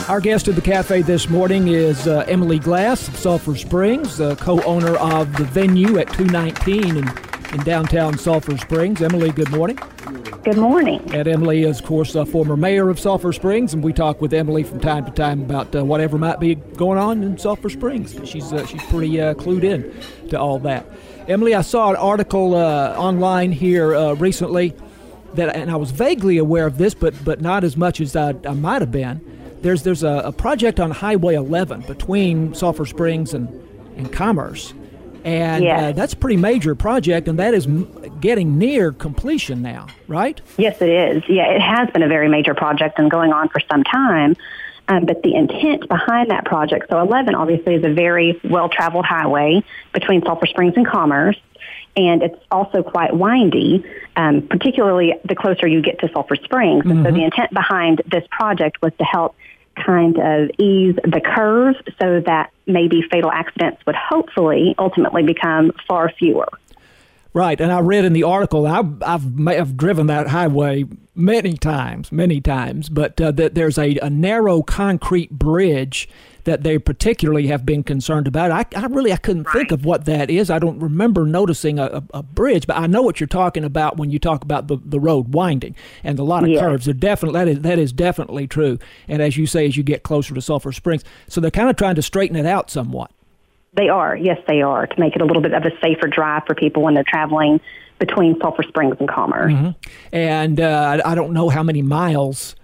Our guest at the cafe this morning is Emily Glass of Sulphur Springs, co-owner of the venue at 219 in downtown Sulphur Springs. Emily, good morning. Good morning. And Emily is, of course, a former mayor of Sulphur Springs, and we talk with Emily from time to time about whatever might be going on in Sulphur Springs. She's pretty clued in to all that. Emily, I saw an article online here recently and I was vaguely aware of this, but not as much as I might have been. There's a project on Highway 11 between Sulphur Springs and Commerce, and yes. That's a pretty major project, and that is getting near completion now, right? Yes, it is. Yeah, it has been a very major project and going on for some time, but the intent behind that project, so 11 obviously is a very well-traveled highway between Sulphur Springs and Commerce, and it's also quite windy, particularly the closer you get to Sulphur Springs. Mm-hmm. And so the intent behind this project was to help kind of ease the curve so that maybe fatal accidents would hopefully ultimately become far fewer. Right, and I read in the article, I've driven that highway many times, but that there's a narrow concrete bridge that they particularly have been concerned about. I couldn't think of what that is. I don't remember noticing a bridge, but I know what you're talking about when you talk about the road winding and a lot of curves. That is definitely true. And as you say, as you get closer to Sulphur Springs, so they're kind of trying to straighten it out somewhat. They are. Yes, they are, to make it a little bit of a safer drive for people when they're traveling between Sulphur Springs and Commerce. Mm-hmm. And I don't know how many miles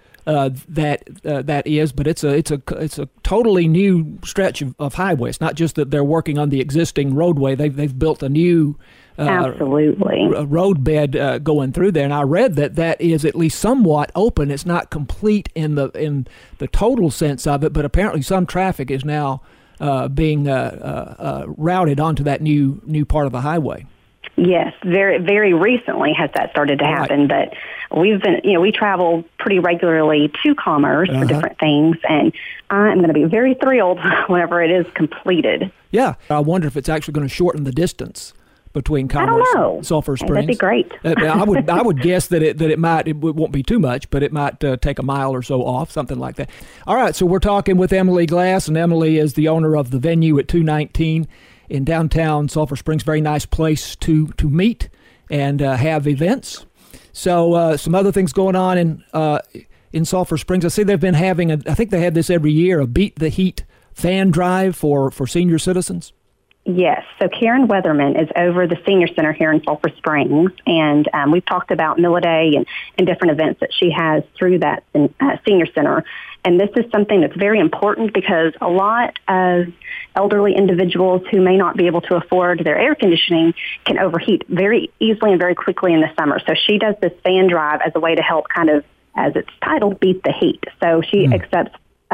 that is, but it's a totally new stretch of highway. It's not just that they're working on the existing roadway; they've built a new absolutely road bed going through there. And I read that is at least somewhat open. It's not complete in the total sense of it, but apparently some traffic is now being routed onto that new part of the highway. Yes, very, very recently has that started to happen, but we travel pretty regularly to Commerce for different things, and I'm going to be very thrilled whenever it is completed. Yeah, I wonder if it's actually going to shorten the distance between Commerce and Sulphur Springs. That'd be great. I would guess that it won't be too much, but it might take a mile or so off, something like that. All right, so we're talking with Emily Glass, and Emily is the owner of the venue at 219 in downtown Sulphur Springs. Very nice place to meet and have events. So some other things going on in Sulphur Springs. I see they've been having I think they have this every year, a Beat the Heat fan drive for senior citizens. Yes. So Karen Weatherman is over the Senior Center here in Sulphur Springs, and we've talked about Milliday and different events that she has through that Senior Center. And this is something that's very important because a lot of elderly individuals who may not be able to afford their air conditioning can overheat very easily and very quickly in the summer. So she does this fan drive as a way to help kind of, as it's titled, beat the heat. So she accepts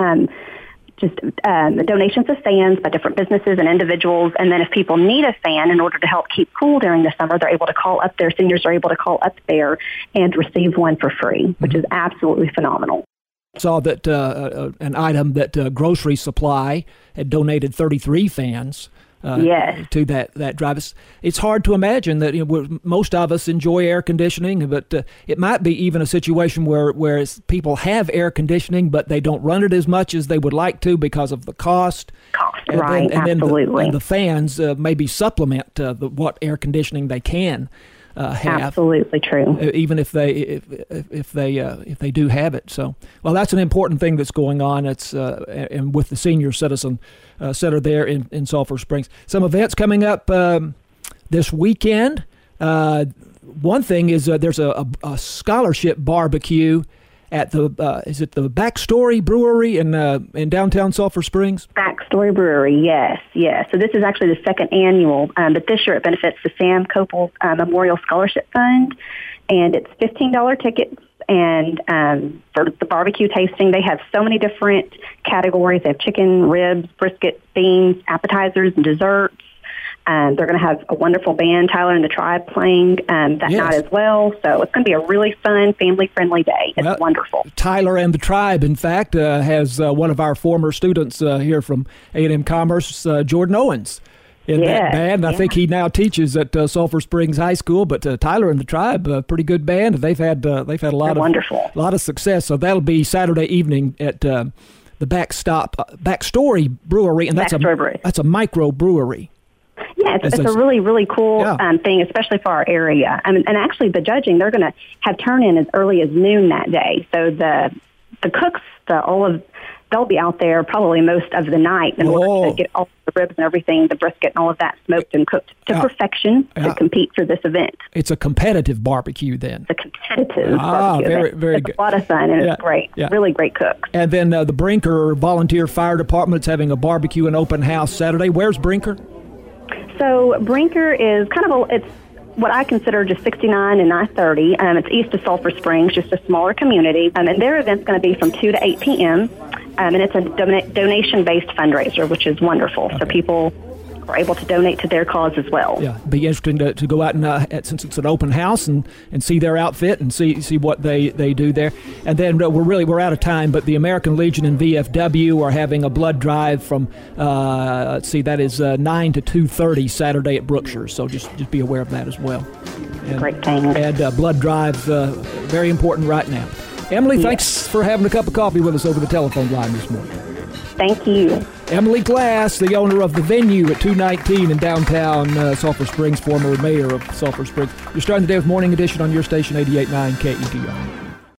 donations of fans by different businesses and individuals. And then if people need a fan in order to help keep cool during the summer, they're able to call up there. Seniors are able to call up there and receive one for free, which is absolutely phenomenal. Saw that an item that Grocery Supply had donated 33 fans to that drive. It's hard to imagine that most of us enjoy air conditioning, but it might be even a situation where people have air conditioning, but they don't run it as much as they would like to because of the cost. Absolutely. Then the fans maybe supplement what air conditioning they can have. Absolutely true. Even if they do have it. So, well, that's an important thing that's going on. It's and with the Senior Citizen Center there in Sulphur Springs. Some events coming up this weekend. One thing is there's a scholarship barbecue at the is it the Backstory Brewery in downtown Sulphur Springs? Backstory Brewery, yes. So this is actually the second annual, but this year it benefits the Sam Coppell Memorial Scholarship Fund, and it's $15 tickets. And for the barbecue tasting, they have so many different categories. They have chicken, ribs, brisket, beans, appetizers, and desserts. They're going to have a wonderful band, Tyler and the Tribe, playing that night as well. So it's going to be a really fun, family-friendly day. It's wonderful. Tyler and the Tribe, in fact, has one of our former students here from A&M Commerce, Jordan Owens, in that band. I think he now teaches at Sulphur Springs High School. But Tyler and the Tribe, a pretty good band. They've had a lot of success. So that'll be Saturday evening at the Backstory Brewery, and that's a micro brewery. Yeah, it's a really, really cool thing, especially for our area. And actually, the judging, they're going to have turn-in as early as noon that day. So the cooks, they'll be out there probably most of the night in order to get all the ribs and everything, the brisket and all of that smoked and cooked to perfection to compete for this event. It's a competitive barbecue then. It's a competitive barbecue. Very good. It's a lot of fun, and it's great. Yeah. Really great cooks. And then the Brinker Volunteer Fire Department is having a barbecue and open house Saturday. Where's Brinker? So Brinker is it's what I consider just 69 and I-30. It's east of Sulphur Springs, just a smaller community. And their event's going to be from 2 to 8 p.m. And it's a donation-based fundraiser, which is wonderful. Okay. So people are able to donate to their cause as well. Yeah, it'd be interesting to go out and since it's an open house and see their outfit and see what they do there. And then we're out of time, but the American Legion and VFW are having a blood drive from that is 9 to 2:30 Saturday at Brookshire. So just be aware of that as well. Great thing. And blood drive, very important right now. Emily, thanks for having a cup of coffee with us over the telephone line this morning. Thank you. Emily Glass, the owner of the venue at 219 in downtown Sulphur Springs, former mayor of Sulphur Springs. You're starting the day with Morning Edition on your station, 88.9 KETR.